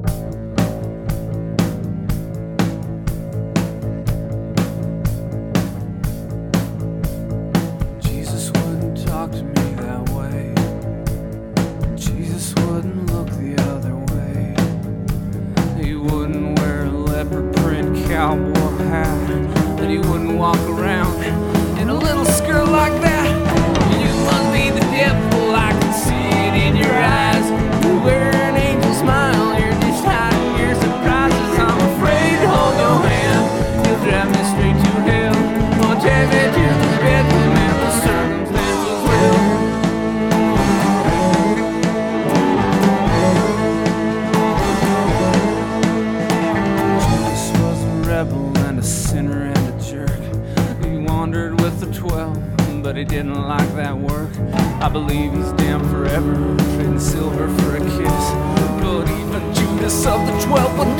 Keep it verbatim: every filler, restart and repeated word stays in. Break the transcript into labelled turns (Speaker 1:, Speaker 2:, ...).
Speaker 1: Jesus wouldn't talk to me that way. Jesus wouldn't look the other way. He wouldn't wear a leopard print cowboy hat, and he wouldn't walk around in a little skirt like that. You must be the devil, I can see it in your eyes. You wear an angel smile, you're just hiding your surprises. I'm afraid to hold your hand, you'll drive me straight to hell. Or take me to the bedroom and the circumstances will. Jesus was a rebel and a sinner and a jerk. He wandered with the twelve, but he didn't like that work. I believe he's damned forever, trading silver for a kiss. But even Judas of the twelve would